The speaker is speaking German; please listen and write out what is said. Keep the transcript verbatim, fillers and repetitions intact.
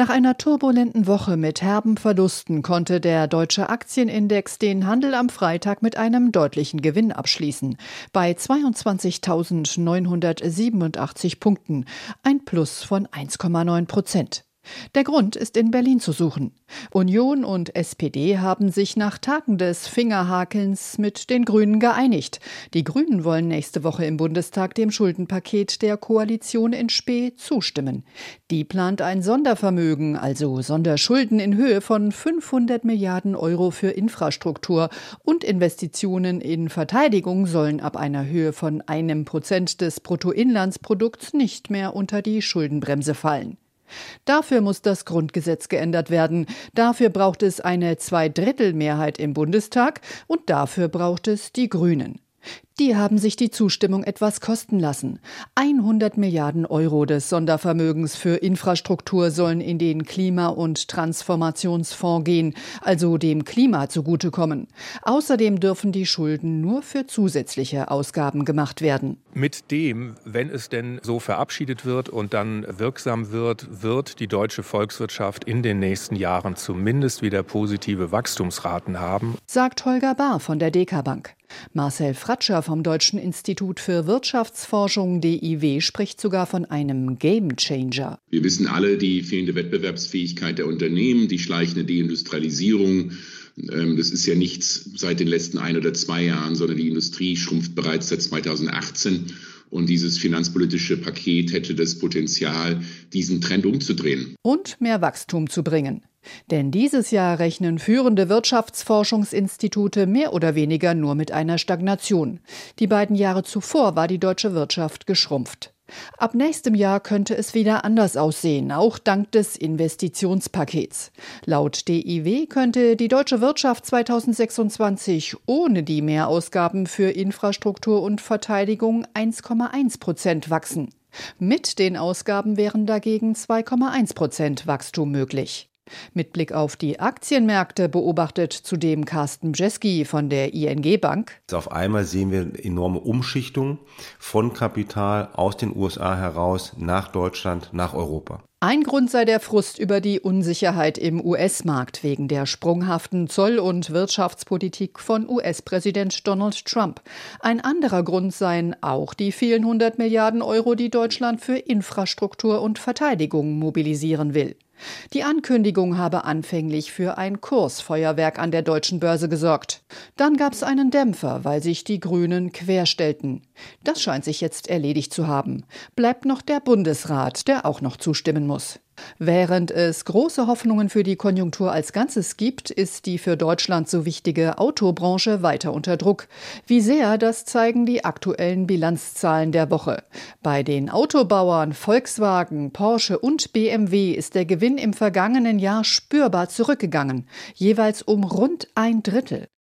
Nach einer turbulenten Woche mit herben Verlusten konnte der deutsche Aktienindex den Handel am Freitag mit einem deutlichen Gewinn abschließen. Bei zweiundzwanzigtausendneunhundertsiebenundachtzig Punkten, ein Plus von eins Komma neun Prozent. Der Grund ist in Berlin zu suchen. Union und S P D haben sich nach Tagen des Fingerhakelns mit den Grünen geeinigt. Die Grünen wollen nächste Woche im Bundestag dem Schuldenpaket der Koalition in Spe zustimmen. Die plant ein Sondervermögen, also Sonderschulden in Höhe von fünfhundert Milliarden Euro für Infrastruktur, und Investitionen in Verteidigung sollen ab einer Höhe von einem Prozent des Bruttoinlandsprodukts nicht mehr unter die Schuldenbremse fallen. Dafür muss das Grundgesetz geändert werden. Dafür braucht es eine Zweidrittelmehrheit im Bundestag und dafür braucht es die Grünen. Die haben sich die Zustimmung etwas kosten lassen. hundert Milliarden Euro des Sondervermögens für Infrastruktur sollen in den Klima- und Transformationsfonds gehen, also dem Klima zugutekommen. Außerdem dürfen die Schulden nur für zusätzliche Ausgaben gemacht werden. Mit dem, wenn es denn so verabschiedet wird und dann wirksam wird, wird die deutsche Volkswirtschaft in den nächsten Jahren zumindest wieder positive Wachstumsraten haben, sagt Holger Bahr von der D K Bank. Marcel Fratscher vom Deutschen Institut für Wirtschaftsforschung D I W spricht sogar von einem Gamechanger. Wir wissen alle, die fehlende Wettbewerbsfähigkeit der Unternehmen, die schleichende Deindustrialisierung. Das ist ja nichts seit den letzten ein oder zwei Jahren, sondern die Industrie schrumpft bereits seit zweitausendachtzehn. Und dieses finanzpolitische Paket hätte das Potenzial, diesen Trend umzudrehen. Und mehr Wachstum zu bringen. Denn dieses Jahr rechnen führende Wirtschaftsforschungsinstitute mehr oder weniger nur mit einer Stagnation. Die beiden Jahre zuvor war die deutsche Wirtschaft geschrumpft. Ab nächstem Jahr könnte es wieder anders aussehen, auch dank des Investitionspakets. Laut D I W könnte die deutsche Wirtschaft zweitausendsechsundzwanzig ohne die Mehrausgaben für Infrastruktur und Verteidigung eins Komma eins Prozent wachsen. Mit den Ausgaben wären dagegen zwei Komma eins Prozent Wachstum möglich. Mit Blick auf die Aktienmärkte beobachtet zudem Carsten Bjeski von der I N G Bank. Auf einmal sehen wir enorme Umschichtungen von Kapital aus den U S A heraus nach Deutschland, nach Europa. Ein Grund sei der Frust über die Unsicherheit im U S-Markt wegen der sprunghaften Zoll- und Wirtschaftspolitik von U S-Präsident Donald Trump. Ein anderer Grund seien auch die vielen hundert Milliarden Euro, die Deutschland für Infrastruktur und Verteidigung mobilisieren will. Die Ankündigung habe anfänglich für ein Kursfeuerwerk an der deutschen Börse gesorgt. Dann gab es einen Dämpfer, weil sich die Grünen querstellten. Das scheint sich jetzt erledigt zu haben. Bleibt noch der Bundesrat, der auch noch zustimmen muss. Während es große Hoffnungen für die Konjunktur als Ganzes gibt, ist die für Deutschland so wichtige Autobranche weiter unter Druck. Wie sehr, das zeigen die aktuellen Bilanzzahlen der Woche. Bei den Autobauern Volkswagen, Porsche und B M W ist der Gewinn im vergangenen Jahr spürbar zurückgegangen, jeweils um rund ein Drittel.